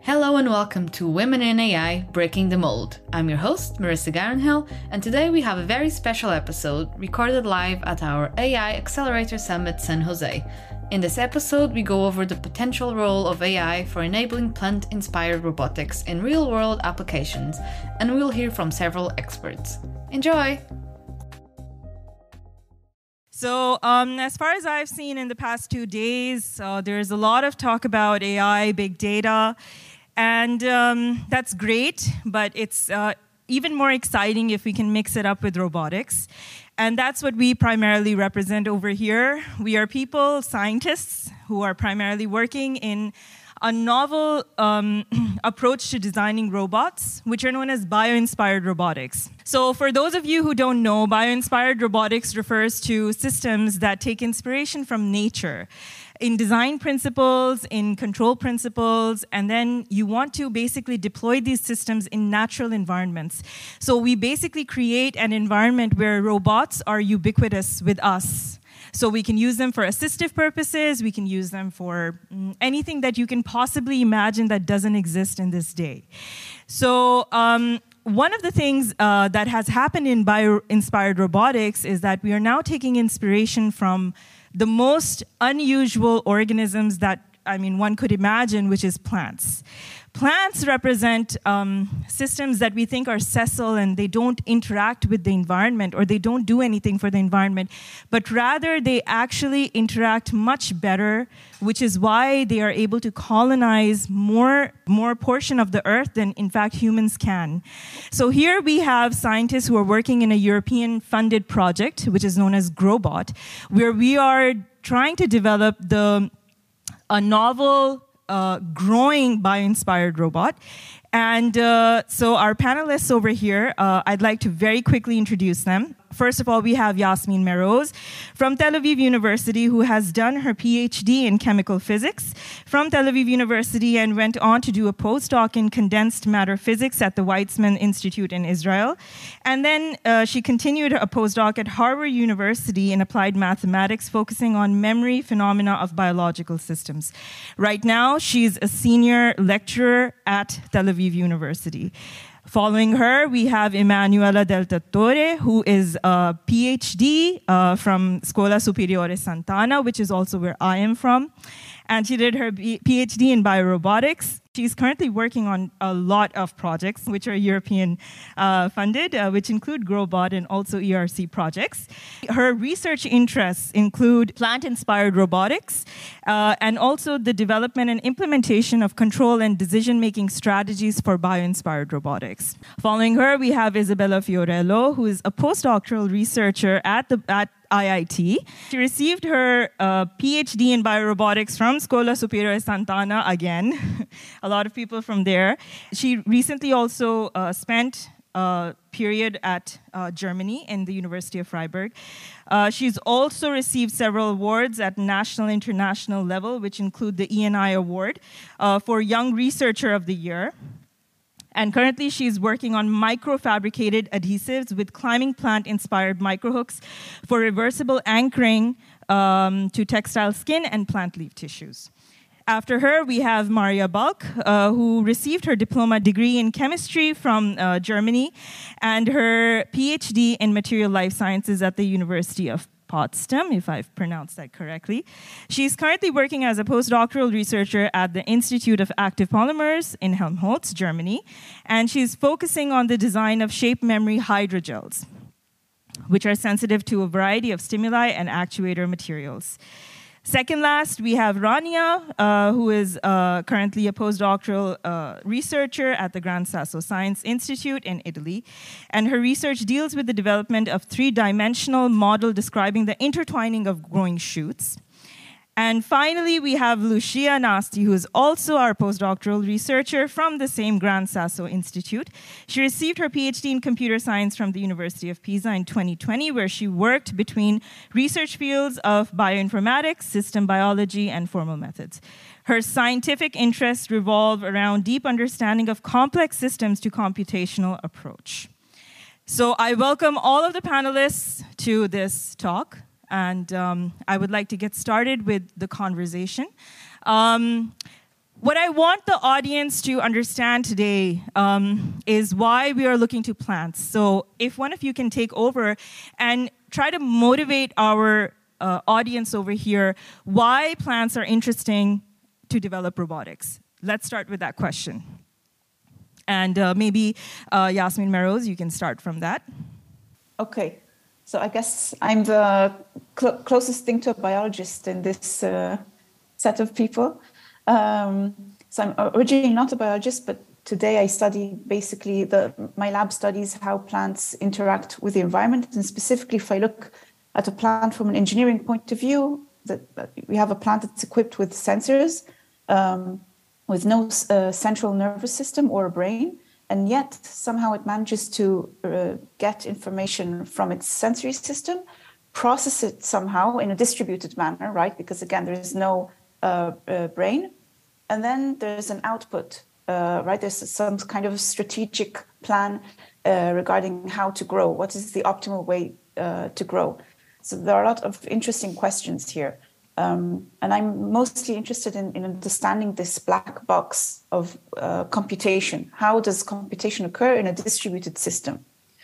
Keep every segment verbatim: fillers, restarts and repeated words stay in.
Hello and welcome to Women in A I Breaking the Mold. I'm your host, Marissa Garenhill, and today we have a very special episode recorded live at our A I Accelerator Summit San Jose. In this episode, we go over the potential role of A I for enabling plant-inspired robotics in real-world applications, and we'll hear from several experts. Enjoy! So um, as far as I've seen in the past two days, uh, there's a lot of talk about A I, big data, and um, that's great, but it's uh, even more exciting if we can mix it up with robotics. And that's what we primarily represent over here. We are people, scientists, who are primarily working in a novel um, approach to designing robots, which are known as bio-inspired robotics. So for those of you who don't know, bio-inspired robotics refers to systems that take inspiration from nature in design principles, in control principles, and then you want to basically deploy these systems in natural environments. So we basically create an environment where robots are ubiquitous with us. So we can use them for assistive purposes, we can use them for mm, anything that you can possibly imagine that doesn't exist in this day. So um, one of the things uh, that has happened in bio-inspired robotics is that we are now taking inspiration from the most unusual organisms that, I mean, one could imagine, which is plants. Plants represent um, systems that we think are sessile and they don't interact with the environment or they don't do anything for the environment, but rather they actually interact much better, which is why they are able to colonize more, more portion of the earth than, in fact, humans can. So here we have scientists who are working in a European-funded project, which is known as GrowBot, where we are trying to develop the a novel Uh, growing bio-inspired robot. And uh, so our panelists over here, uh, I'd like to very quickly introduce them. First of all, we have Yasmin Meroz from Tel Aviv University, who has done her PhD in chemical physics from Tel Aviv University and went on to do a postdoc in condensed matter physics at the Weizmann Institute in Israel. And then uh, she continued a postdoc at Harvard University in applied mathematics, focusing on memory phenomena of biological systems. Right now, she's a senior lecturer at Tel Aviv University. Following her, we have Emanuela Del Dottore, who is a PhD uh, from Scuola Superiore Sant'Anna, which is also where I am from. And she did her B- PhD in biorobotics. She's currently working on a lot of projects, which are European uh, funded, uh, which include GrowBot and also E R C projects. Her research interests include plant-inspired robotics uh, and also the development and implementation of control and decision-making strategies for bio-inspired robotics. Following her, we have Isabella Fiorello, who is a postdoctoral researcher at the at I I T. She received her uh, PhD in biorobotics from Scuola Superiore Sant'Anna again. A lot of people from there. She recently also uh, spent a period at uh, Germany in the University of Freiburg. Uh, she's also received several awards at national, international level, which include the E N I Award uh, for Young Researcher of the Year. And currently, she's working on microfabricated adhesives with climbing plant-inspired microhooks for reversible anchoring um, to textile skin and plant leaf tissues. After her, we have Maria Balk, uh, who received her diploma degree in chemistry from uh, Germany and her PhD in material life sciences at the University of Potsdam, if I've pronounced that correctly. She's currently working as a postdoctoral researcher at the Institute of Active Polymers in Helmholtz, Germany, and she's focusing on the design of shape memory hydrogels, which are sensitive to a variety of stimuli and actuator materials. Second last, we have Rania, uh, who is uh, currently a postdoctoral uh, researcher at the Gran Sasso Science Institute in Italy. And her research deals with the development of three-dimensional model describing the intertwining of growing shoots. And finally, we have Lucia Nasti, who is also our postdoctoral researcher from the same Gran Sasso Institute. She received her PhD in computer science from the University of Pisa in twenty twenty, where she worked between research fields of bioinformatics, system biology, and formal methods. Her scientific interests revolve around deep understanding of complex systems to computational approach. So I welcome all of the panelists to this talk. And um, I would like to get started with the conversation. Um, What I want the audience to understand today um, is why we are looking to plants. So if one of you can take over and try to motivate our uh, audience over here, why plants are interesting to develop robotics. Let's start with that question. And uh, maybe uh, Yasmin Meroz, you can start from that. Okay. So I guess I'm the cl- closest thing to a biologist in this uh, set of people. Um, so I'm originally not a biologist, but today I study basically the my lab studies how plants interact with the environment, and specifically if I look at a plant from an engineering point of view, that, that we have a plant that's equipped with sensors, um, with no uh, central nervous system or a brain, and yet somehow it manages to uh, get information from its sensory system, process it somehow in a distributed manner, right? Because again, there is no uh, uh, brain. And then there's an output, uh, right? There's some kind of strategic plan uh, regarding how to grow. What is the optimal way uh, to grow? So there are a lot of interesting questions here. Um, and I'm mostly interested in, in understanding this black box of uh, computation. How does computation occur in a distributed system?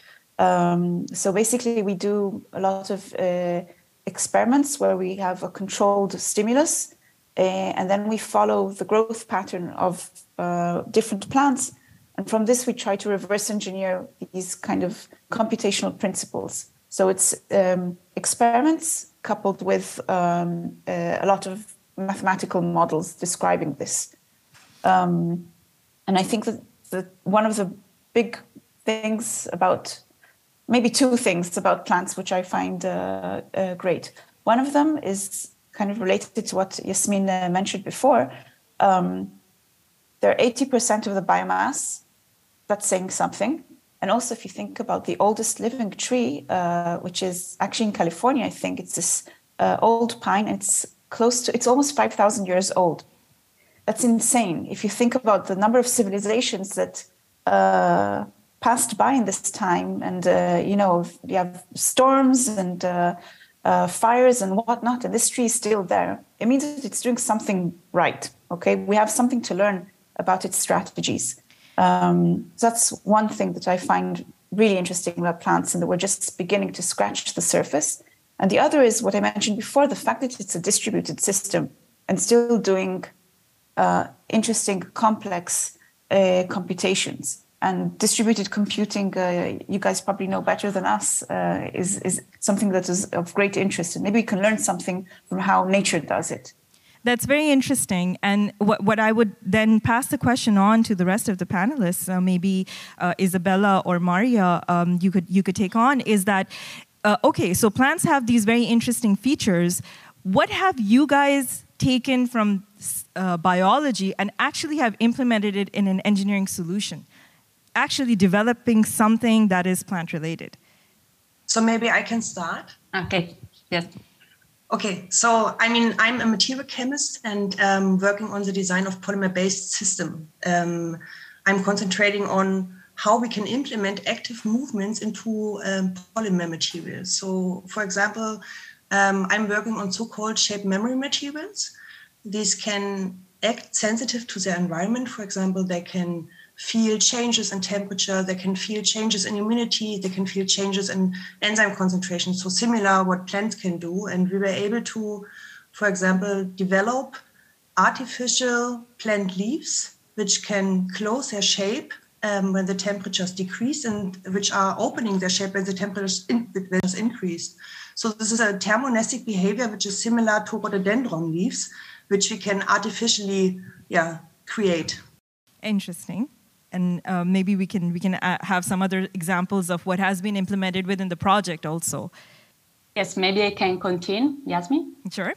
Um, so basically, we do a lot of uh, experiments where we have a controlled stimulus, Uh, and then we follow the growth pattern of uh, different plants. And from this, we try to reverse engineer these kind of computational principles. So it's um, experiments coupled with um, uh, a lot of mathematical models describing this. Um, and I think that the, one of the big things about, maybe two things about plants, which I find uh, uh, great. One of them is kind of related to what Yasmin uh, mentioned before. Um, they're eighty percent of the biomass. That's saying something. And also, if you think about the oldest living tree, uh, which is actually in California, I think it's this uh, old pine. It's close to, it's almost five thousand years old. That's insane. If you think about the number of civilizations that uh, passed by in this time, and, uh, you know, you have storms and uh, Uh, fires and whatnot, and this tree is still there. It means that it's doing something right. Okay, we have something to learn about its strategies. Um, so that's one thing that I find really interesting about plants, and that we're just beginning to scratch the surface. And the other is what I mentioned before: the fact that it's a distributed system and still doing uh, interesting, complex uh, computations. And distributed computing, uh, you guys probably know better than us, uh, is, is something that is of great interest. And maybe we can learn something from how nature does it. That's very interesting. And what, what I would then pass the question on to the rest of the panelists, uh, maybe uh, Isabella or Maria, um, you could you could take on, is that, uh, okay, so plants have these very interesting features. What have you guys taken from uh, biology and actually have implemented it in an engineering solution? Actually developing something that is plant-related. So maybe I can start. Okay, yes. Okay, so I mean, I'm a material chemist and um, working on the design of polymer-based system. Um, I'm concentrating on how we can implement active movements into um, polymer materials. So, for example, um, I'm working on so-called shape memory materials. These can act sensitive to their environment. For example, they can feel changes in temperature, they can feel changes in humidity, they can feel changes in enzyme concentration. So similar what plants can do. And we were able to, for example, develop artificial plant leaves, which can close their shape um, when the temperatures decrease, and which are opening their shape when the temperatures in, increase. So this is a thermonestic behavior, which is similar to rhododendron leaves, which we can artificially yeah, create. Interesting. And uh, maybe we can we can uh, have some other examples of what has been implemented within the project also. Yes, maybe I can continue, Yasmin. Sure.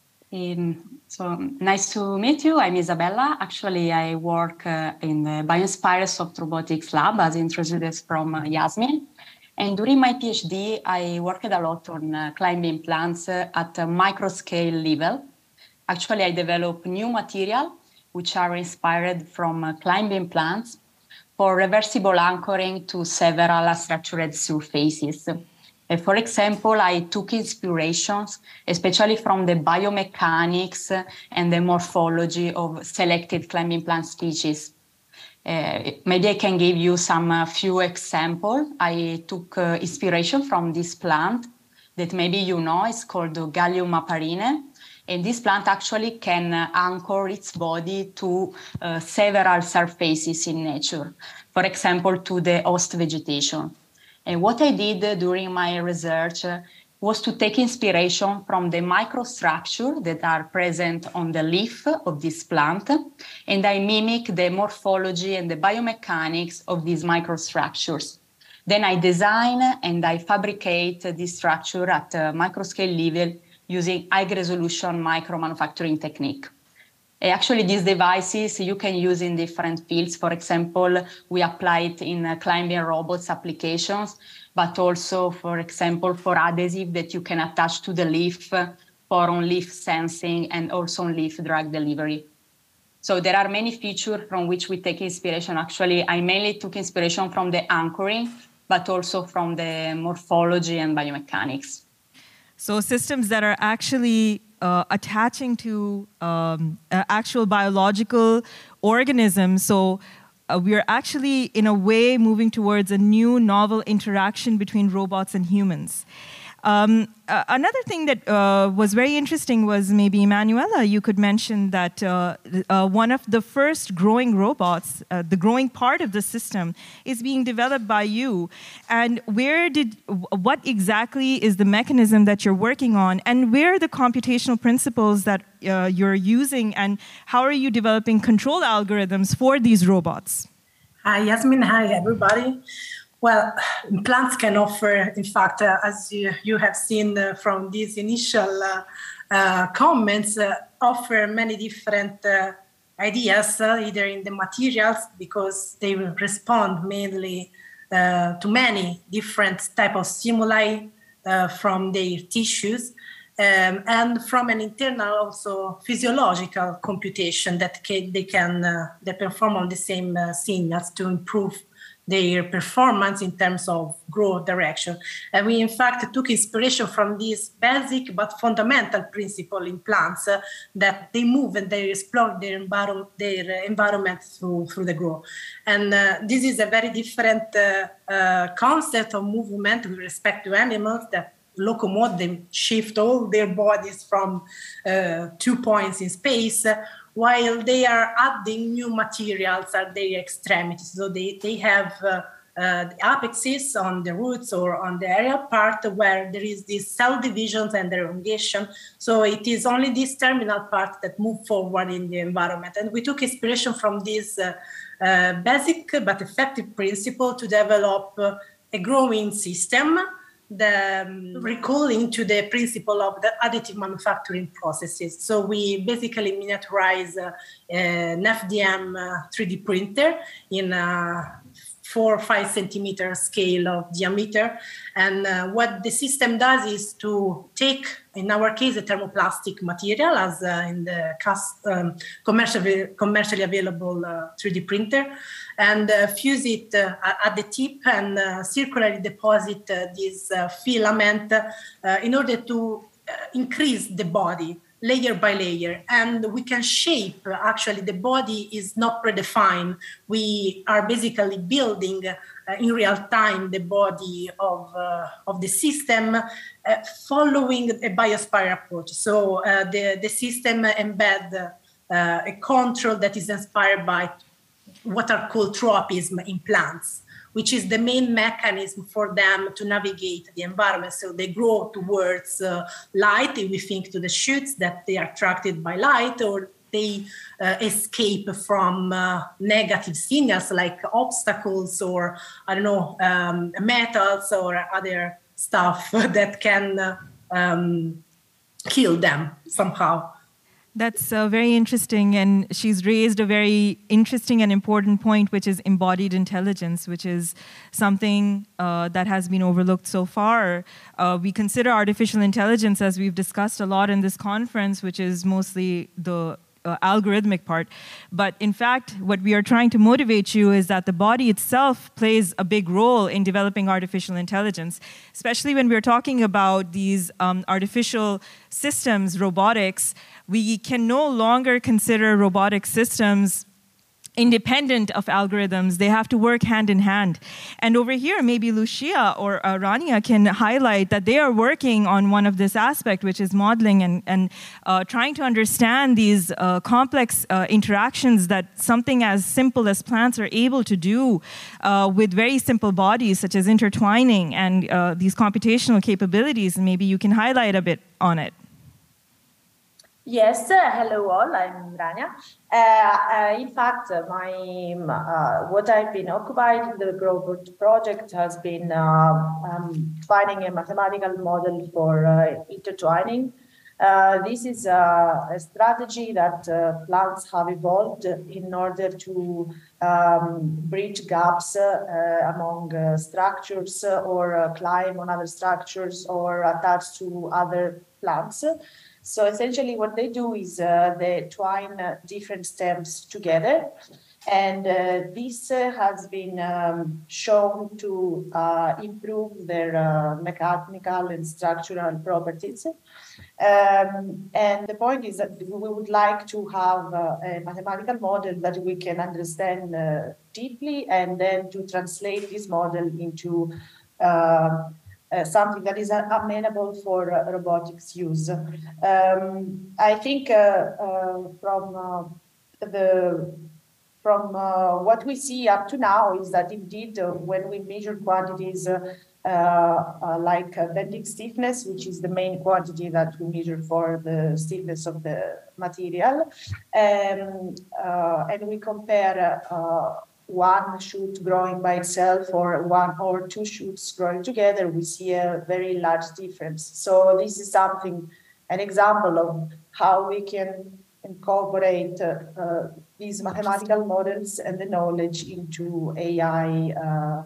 Um, so nice to meet you. I'm Isabella. Actually, I work uh, in the Bioinspire Soft Robotics Lab, as introduced from uh, Yasmin. And during my PhD, I worked a lot on uh, climbing plants uh, at a micro scale level. Actually, I developed new material which are inspired from uh, climbing plants for reversible anchoring to several structured surfaces. Uh, for example, I took inspirations, especially from the biomechanics and the morphology of selected climbing plant species. Uh, maybe I can give you some uh, few examples. I took uh, inspiration from this plant that maybe you know. It's called Gallium aparine. And this plant actually can uh, anchor its body to uh, several surfaces in nature, for example, to the host vegetation. And what I did uh, during my research uh, was to take inspiration from the microstructures that are present on the leaf of this plant, and I mimic the morphology and the biomechanics of these microstructures. Then I design and I fabricate this structure at a microscale level using high-resolution micro-manufacturing technique. Actually, these devices you can use in different fields. For example, we apply it in uh, climbing robots applications, but also, for example, for adhesive that you can attach to the leaf for on-leaf sensing and also on-leaf drug delivery. So there are many features from which we take inspiration. Actually, I mainly took inspiration from the anchoring, but also from the morphology and biomechanics. So systems that are actually uh, attaching to um, uh, actual biological organisms. So uh, we are actually, in a way, moving towards a new novel interaction between robots and humans. Um, uh, another thing that uh, was very interesting was maybe, Emanuela, you could mention that uh, uh, one of the first growing robots, uh, the growing part of the system, is being developed by you. And where did, what exactly is the mechanism that you're working on, and where are the computational principles that uh, you're using, and how are you developing control algorithms for these robots? Hi, Yasmin. Hi, everybody. Well, plants can offer, in fact, uh, as you, you have seen uh, from these initial uh, uh, comments, uh, offer many different uh, ideas, uh, either in the materials, because they will respond mainly uh, to many different type of stimuli uh, from their tissues, um, and from an internal also physiological computation that can, they can uh, they perform on the same uh, signals to improve their performance in terms of growth direction. And we, in fact, took inspiration from this basic but fundamental principle in plants uh, that they move and they explore their, enviro- their environment through, through the growth. And uh, this is a very different uh, uh, concept of movement with respect to animals that locomote, they shift all their bodies from uh, two points in space, uh, while they are adding new materials at their extremities. So they, they have uh, uh, the apexes on the roots or on the aerial part where there is this cell divisions and elongation. So it is only this terminal part that move forward in the environment. And we took inspiration from this uh, uh, basic but effective principle to develop uh, a growing system, the um, recalling to the principle of the additive manufacturing processes. So we basically miniaturize uh, an F D M uh, three D printer in a four or five centimeter scale of diameter. And uh, what the system does is to take, in our case, a thermoplastic material as uh, in the cast, um, commercially, commercially available uh, three D printer, and uh, fuse it uh, at the tip and uh, circularly deposit uh, this uh, filament uh, in order to uh, increase the body layer by layer. And we can shape, uh, actually the body is not predefined. We are basically building uh, in real time the body of, uh, of the system uh, following a biospire approach. So uh, the, the system embed uh, a control that is inspired by what are called tropism in plants, which is the main mechanism for them to navigate the environment. So they grow towards uh, light. We think to the shoots that they are attracted by light, or they uh, escape from uh, negative signals like obstacles or, I don't know, um, metals or other stuff that can uh, um, kill them somehow. That's uh, very interesting, and she's raised a very interesting and important point, which is embodied intelligence, which is something uh, that has been overlooked so far. Uh, we consider artificial intelligence, as we've discussed a lot in this conference, which is mostly the uh, algorithmic part. But in fact, what we are trying to motivate you is that the body itself plays a big role in developing artificial intelligence, especially when we're talking about these um, artificial systems, robotics. We can no longer consider robotic systems independent of algorithms. They have to work hand in hand. And over here, maybe Lucia or uh, Rania can highlight that they are working on one of this aspect, which is modeling and, and uh, trying to understand these uh, complex uh, interactions that something as simple as plants are able to do uh, with very simple bodies, such as intertwining and uh, these computational capabilities. Maybe you can highlight a bit on it. Yes, uh, hello all, I'm Rania. Uh, uh, in fact, uh, my uh, what I've been occupied in the GrowBot project has been uh, um, finding a mathematical model for uh, intertwining. Uh, this is uh, a strategy that uh, plants have evolved in order to um, bridge gaps uh, among uh, structures or uh, climb on other structures or attach to other plants. So essentially what they do is uh, they twine uh, different stems together. And uh, this uh, has been um, shown to uh, improve their uh, mechanical and structural properties. Um, and the point is that we would like to have uh, a mathematical model that we can understand uh, deeply, and then to translate this model into uh, Uh, something that is uh, amenable for uh, robotics use. Um, I think uh, uh, from uh, the from uh, what we see up to now is that indeed uh, when we measure quantities uh, uh, uh, like uh, bending stiffness, which is the main quantity that we measure for the stiffness of the material, um, uh, and we compare uh, one shoot growing by itself or one or two shoots growing together, we see a very large difference. So this is something, an example of how we can incorporate uh, uh, these mathematical models and the knowledge into A I uh,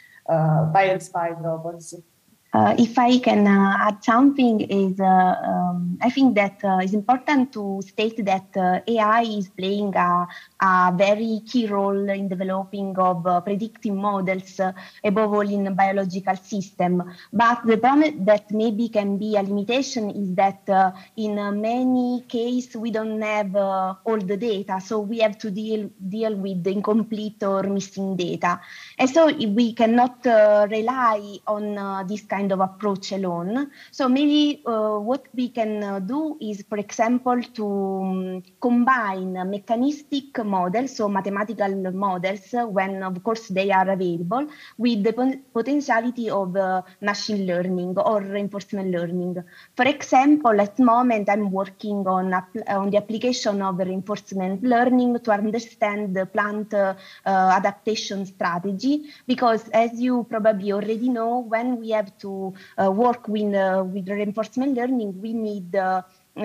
uh, bio-inspired robots. Uh, if I can uh, add something, is uh, um, I think that uh, it's important to state that uh, A I is playing a, a very key role in developing of uh, predictive models, uh, above all in biological system. But the problem that maybe can be a limitation is that uh, in uh, many cases we don't have uh, all the data, so we have to deal deal with incomplete or missing data, and so we cannot uh, rely on uh, this kind of approach alone. So maybe uh, what we can uh, do is, for example, to um, combine uh, mechanistic models, so mathematical models, uh, when of course they are available, with the pot potentiality of uh, machine learning or reinforcement learning. For example, at the moment I'm working on, on the application of reinforcement learning to understand the plant uh, uh, adaptation strategy, because as you probably already know, when we have to Uh, work with, uh, with reinforcement learning, we need uh,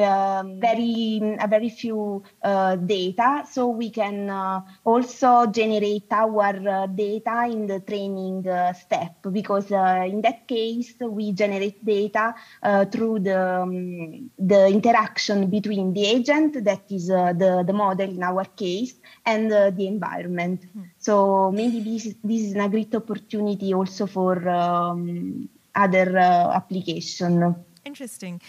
um, very, a very few uh, data, so we can uh, also generate our uh, data in the training uh, step, because uh, in that case we generate data uh, through the, um, the interaction between the agent, that is uh, the, the model in our case, and uh, the environment. Mm. So maybe this, this is a great opportunity also for um, other uh, application. Interesting.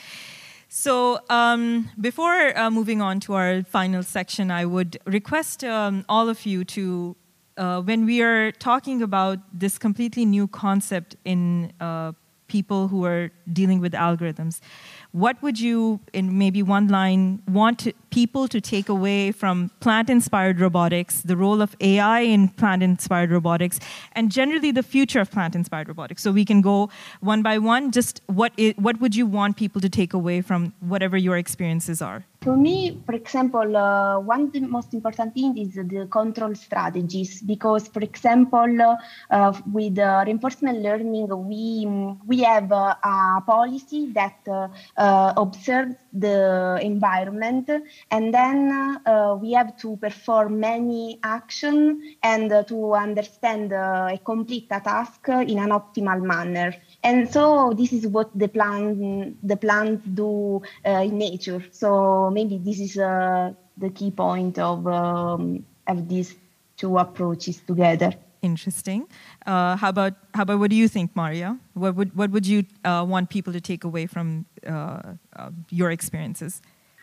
So um, before uh, moving on to our final section, I would request um, all of you to, uh, when we are talking about this completely new concept in uh, people who are dealing with algorithms, what would you, in maybe one line, want to, people to take away from plant-inspired robotics, the role of A I in plant-inspired robotics, and generally the future of plant-inspired robotics? So we can go one by one. Just what, it, what would you want people to take away from whatever your experiences are? For me, for example, uh, one of the most important thing is the control strategies, because, for example, uh, uh, with uh, reinforcement learning, we, we have uh, a policy that uh, uh, observes the environment, and then uh, we have to perform many actions and uh, to understand uh, a complete a task in an optimal manner. And so this is what the plant the plants do uh, in nature. So maybe this is uh, the key point of um, of these two approaches together. Interesting. Uh, how about how about what do you think, Maria? What would what would you uh, want people to take away from uh, uh, your experiences?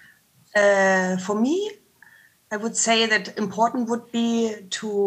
Uh, for me, I would say that important would be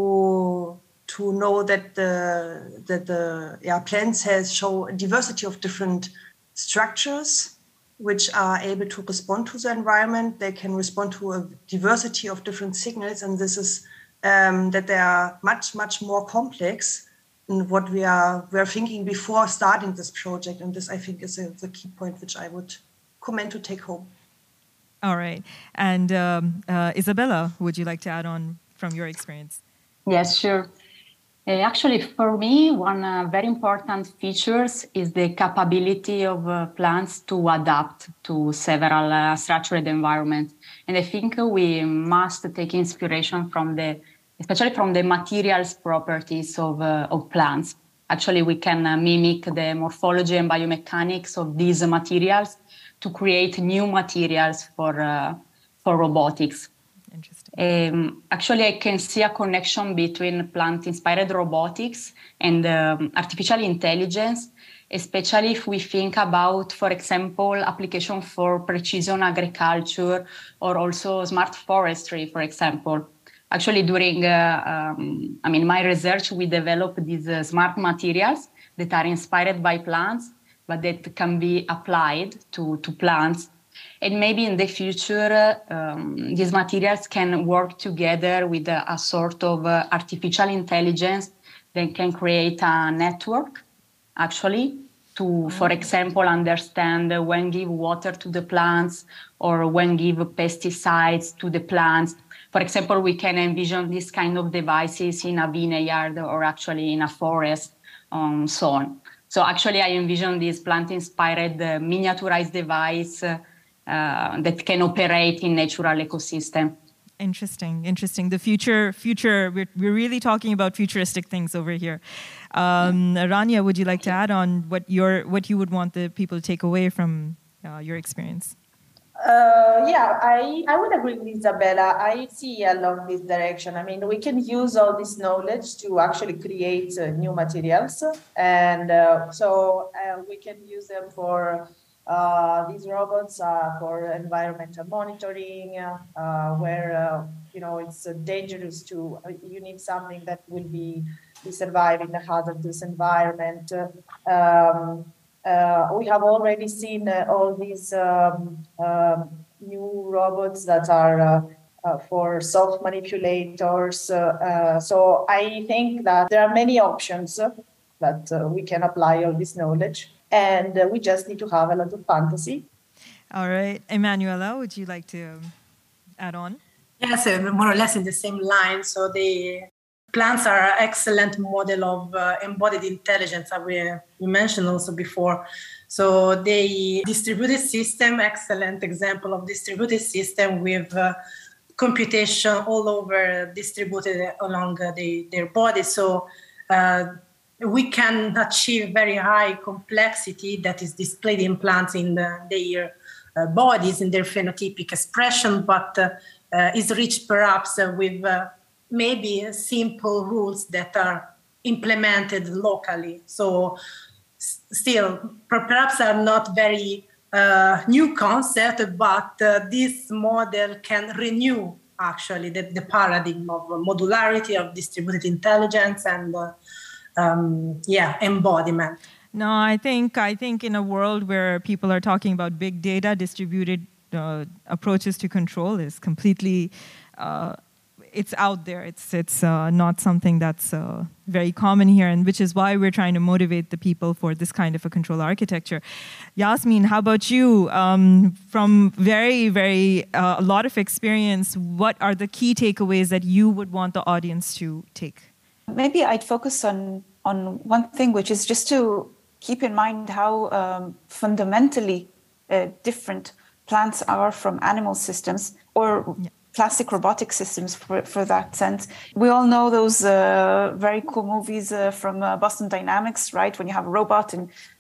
to to know that the that the yeah, plants has show a diversity of different structures which are able to respond to the environment. They can respond to a diversity of different signals, and this is um, that they are much much more complex than what we are were thinking before starting this project. And this, I think, is a, the key point which I would commend to take home. All right. And um, uh, Isabella, would you like to add on from your experience? Yes, sure. Uh, actually, for me, one uh, very important features is the capability of uh, plants to adapt to several uh, structured environments. And I think we must take inspiration from the, especially from the materials properties of, uh, of plants. Actually, we can uh, mimic the morphology and biomechanics of these materials to create new materials for uh, for robotics. Interesting. Um, actually, I can see a connection between plant-inspired robotics and um, artificial intelligence, especially if we think about, for example, application for precision agriculture or also smart forestry, for example. Actually, during uh, um, I mean, my research, we developed these uh, smart materials that are inspired by plants, but that can be applied to, to plants. And maybe in the future, um, these materials can work together with a, a sort of uh, artificial intelligence that can create a network, actually, to, for example, understand when give water to the plants or when give pesticides to the plants. For example, we can envision this kind of devices in a vineyard or actually in a forest, um, so on. So actually, I envision this plant-inspired uh, miniaturized device uh, uh, that can operate in natural ecosystem. Interesting, interesting. The future, future. We're we're really talking about futuristic things over here. Um, Rania, would you like to add on what your what you would want the people to take away from uh, your experience? Uh, yeah, I, I would agree with Isabella. I see along this direction. I mean, we can use all this knowledge to actually create uh, new materials. And uh, so uh, we can use them for uh, these robots uh, for environmental monitoring, uh, uh, where, uh, you know, it's uh, dangerous to, uh, you need something that will be, be survive in a hazardous environment. Um, Uh, we have already seen uh, all these um, um, new robots that are uh, uh, for soft manipulators. Uh, uh, so I think that there are many options uh, that uh, we can apply all this knowledge, and uh, we just need to have a lot of fantasy. All right. Emanuela, would you like to add on? Yes, uh, more or less in the same line. So the plants are an excellent model of uh, embodied intelligence, as we, we mentioned also before. So the distributed system, excellent example of distributed system with uh, computation all over distributed along uh, the, their body. So uh, we can achieve very high complexity that is displayed in plants in the, their uh, bodies, in their phenotypic expression, but uh, uh, is reached perhaps uh, with uh, maybe simple rules that are implemented locally. So s- still, perhaps are not very uh, new concept, but uh, this model can renew actually the, the paradigm of modularity, of distributed intelligence, and uh, um, yeah, embodiment. No, I think I think in a world where people are talking about big data, distributed uh, approaches to control is completely uh, it's out there. It's it's uh, not something that's uh, very common here, and which is why we're trying to motivate the people for this kind of a control architecture. Yasmin, how about you? Um, from very, very uh, a lot of experience, what are the key takeaways that you would want the audience to take? Maybe I'd focus on on one thing, which is just to keep in mind how um, fundamentally uh, different plants are from animal systems, or yeah. Classic robotic systems for, for that sense. We all know those uh, very cool movies uh, from uh, Boston Dynamics, right? When you have a robot and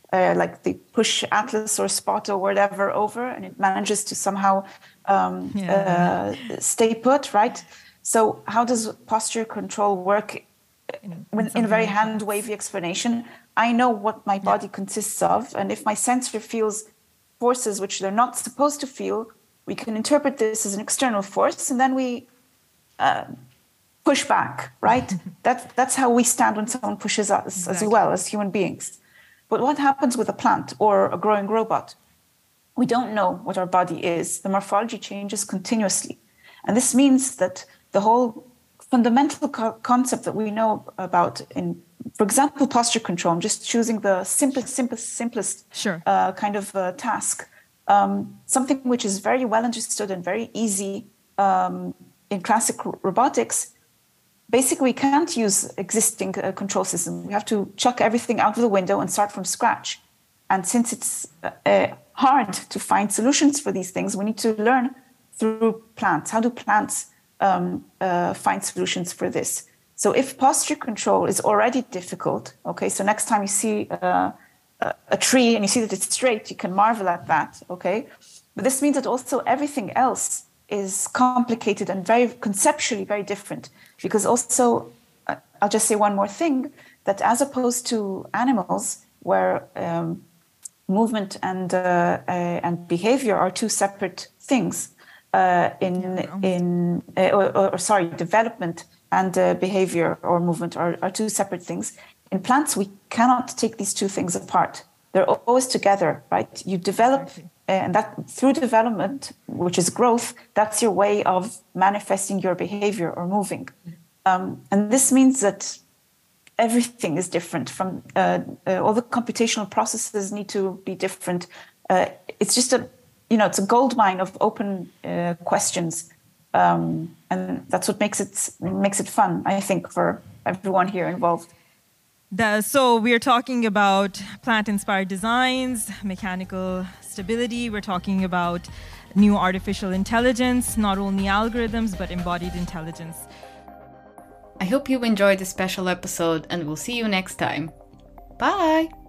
uh, like they push Atlas or Spot or whatever over, and it manages to somehow um, yeah. uh, stay put, right? So how does posture control work? In, in, in a very hand wavy explanation, I know what my body yeah. consists of, and if my sensor feels forces which they're not supposed to feel, we can interpret this as an external force, and then we uh, push back, right? that, that's how we stand when someone pushes us exactly. as well as human beings. But what happens with a plant or a growing robot? We don't know what our body is. The morphology changes continuously. And this means that the whole fundamental co- concept that we know about in, for example, posture control, I'm just choosing the simplest, simplest, simplest sure. uh, kind of uh, task, um, something which is very well understood and very easy um, in classic r- robotics. Basically, we can't use existing uh, control systems. We have to chuck everything out of the window and start from scratch. And since it's uh, hard to find solutions for these things, we need to learn through plants. How do plants um, uh, find solutions for this? So if posture control is already difficult, okay, so next time you see uh, a tree and you see that it's straight, you can marvel at that, okay? But this means that also everything else is complicated and very conceptually very different. Because also, uh, I'll just say one more thing, that as opposed to animals, where um, movement and uh, uh, and behavior are two separate things, uh, in yeah, in uh, or, or, or sorry, development and uh, behavior or movement are, are two separate things. In plants, we cannot take these two things apart. They're always together, right? You develop, exactly. and that through development, which is growth, that's your way of manifesting your behavior or moving. Um, and this means that everything is different. From uh, uh, all the computational processes need to be different. Uh, it's just a, you know, it's a gold mine of open uh, questions, um, and that's what makes it makes it fun, I think, for everyone here involved. The, so we're talking about plant-inspired designs, mechanical stability. We're talking about new artificial intelligence, not only algorithms, but embodied intelligence. I hope you enjoyed this special episode, and we'll see you next time. Bye!